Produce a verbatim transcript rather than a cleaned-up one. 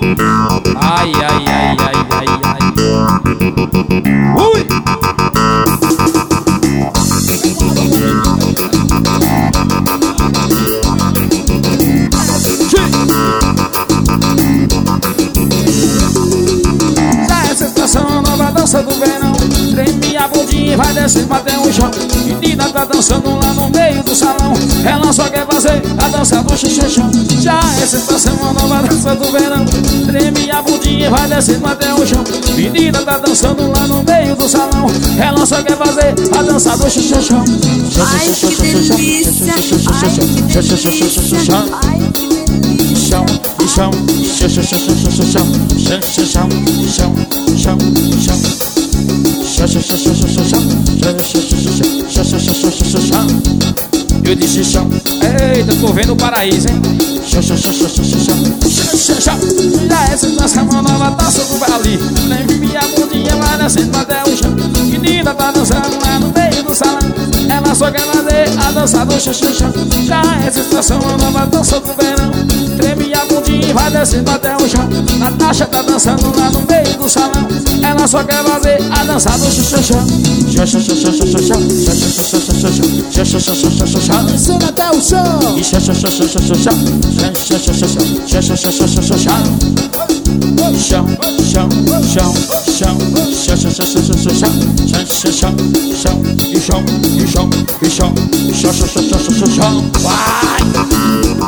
Ai, ai, ai, ai, ai, ai. Ui! Já é sensação, nova dança do verão. Treme a bundinha e vai descendo até o chão. Menina tá dançando lá no meio do salão. Ela só quer fazer a dança do xixixão. Já é sensação, a nova dança do verão. Treme a bundinha e vai descendo até o chão. Menina tá dançando lá no meio do salão. Ela só quer fazer a dança do xixixão. Ai, que delícia. Ai, que delícia. Ai, que delícia. Chão, chão, chão, chão, chão, chão, chão, chão, chão, chão, chão, chão. Eu disse chão. Eita, tô vendo o paraíso, hein? Chão, chão, chão, chão, chão, chão, chão, chão. Já é sensação, uma nova dança do vale. Nem minha bundinha vai descendo até o chão. Menina tá dançando lá no meio do salão. Ela só quer fazer a dança do chão, chão, chão. Já é sensação, uma nova dança do verão. Treme a bundinha e vai descendo até o chão. Natasha tá dançando lá no meio do salão. Ela só quer fazer a dança do xixixão. Descendo até o chão. Chão, chão, chão, chão, chão, chão, chão, chão, chão, chão, chão, e chão, e chão, e chão, chão, chão, chão, chão, chão, chão, vai!